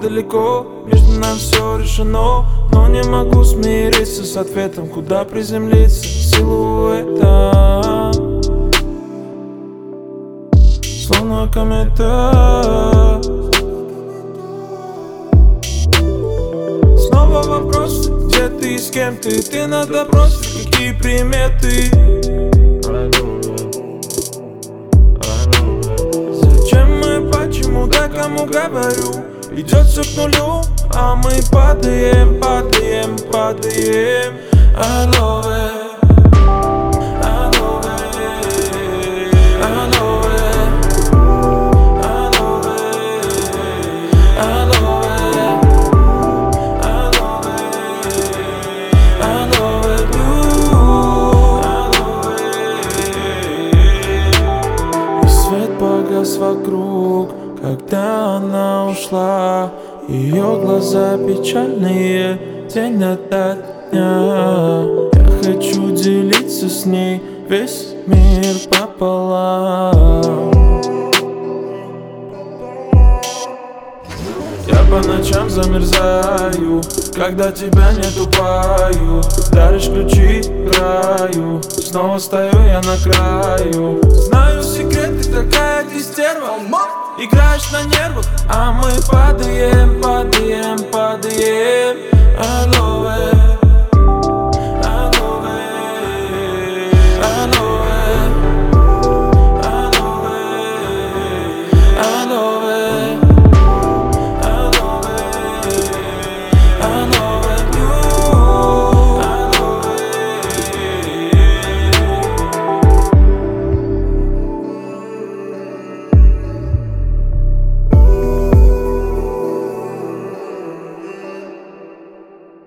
далеко, между нами все решено. Но не могу смириться с ответом, куда приземлиться. Силуэта, словно комета. Снова вопрос, где ты и с кем ты? Ты на допросе, какие приметы? Зачем мы, почему, да кому говорю? Идет все к нулю, а мы падаем, падаем, падаем. I love it, I love it, I love it, I love it, I love it, I love it, I love it, I love it. И свет погас вокруг, когда она ушла. Ее глаза печальные, день ото дня. Я хочу делиться с ней весь мир пополам. Я по ночам замерзаю, когда тебя нету пою. Даришь ключи к раю, снова стою я на краю. Знаю секреты, такая ты стерва. Играешь на нервах, а мы падаем, падаем, падаем. I love it.